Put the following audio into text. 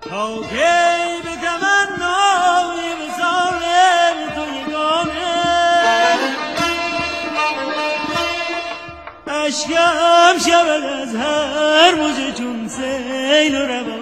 تا کی به تمنای وصال تو یگانه اشکم شود از هر موجه چون سیل و روان